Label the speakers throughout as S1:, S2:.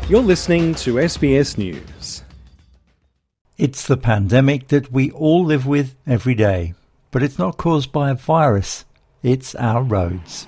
S1: You're listening to SBS News.
S2: It's the pandemic that we all live with every day, but it's not caused by a virus, it's our roads.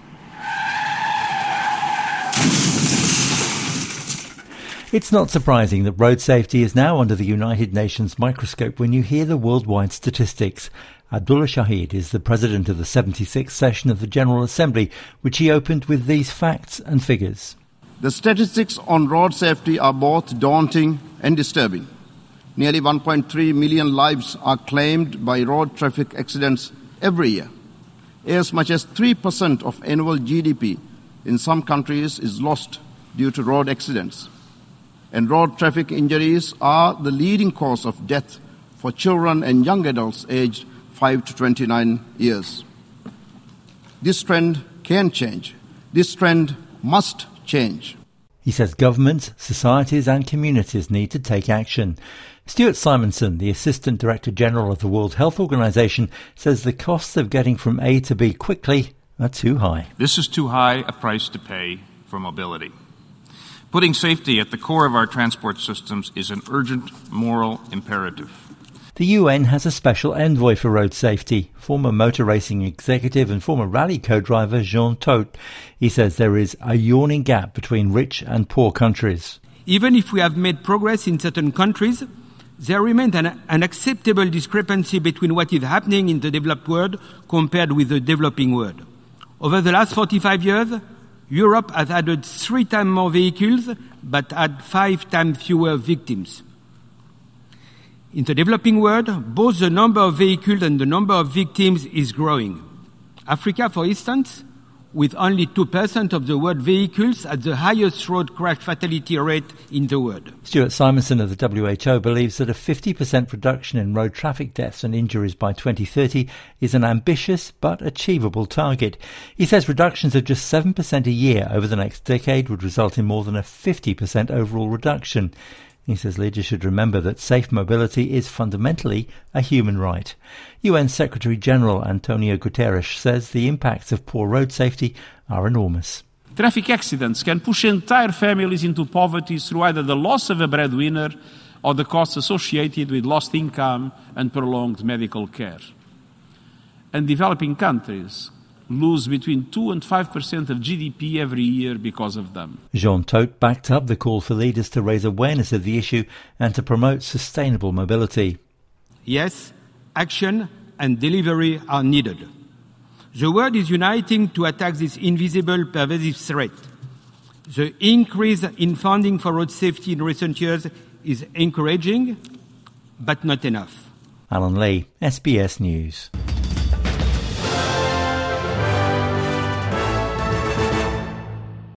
S2: It's not surprising that road safety is now under the United Nations microscope when you hear the worldwide statistics. Abdullah Shahid is the president of the 76th session of the General Assembly, which he opened with these facts and figures.
S3: The statistics on road safety are both daunting and disturbing. Nearly 1.3 million lives are claimed by road traffic accidents every year. As much as 3% of annual GDP in some countries is lost due to road accidents. And road traffic injuries are the leading cause of death for children and young adults aged 5 to 29 years. This trend can change. This trend must change.
S2: He says governments, societies and communities need to take action. Stuart Simonson, the Assistant Director General of the World Health Organization, says the costs of getting from A to B quickly are too high.
S4: This is too high a price to pay for mobility. Putting safety at the core of our transport systems is an urgent moral imperative.
S2: The UN has a special envoy for road safety, former motor racing executive and former rally co-driver Jean Todt. He says there is a yawning gap between rich and poor countries.
S5: Even if we have made progress in certain countries, there remains an unacceptable discrepancy between what is happening in the developed world compared with the developing world. Over the last 45 years, Europe has added 3 times more vehicles, but had 5 times fewer victims. In the developing world, both the number of vehicles and the number of victims is growing. Africa, for instance, with only 2% of the world vehicles, has the highest road crash fatality rate in the world.
S2: Stuart Simonson of the WHO believes that a 50% reduction in road traffic deaths and injuries by 2030 is an ambitious but achievable target. He says reductions of just 7% a year over the next decade would result in more than a 50% overall reduction. He says leaders should remember that safe mobility is fundamentally a human right. UN Secretary-General Antonio Guterres says the impacts of poor road safety are enormous.
S6: Traffic accidents can push entire families into poverty through either the loss of a breadwinner or the costs associated with lost income and prolonged medical care. And developing countries lose between 2 and 5% of GDP every year because of them.
S2: Jean Todt backed up the call for leaders to raise awareness of the issue and to promote sustainable mobility.
S5: Yes, action and delivery are needed. The world is uniting to attack this invisible, pervasive threat. The increase in funding for road safety in recent years is encouraging, but not enough.
S2: Alan Lee, SBS News.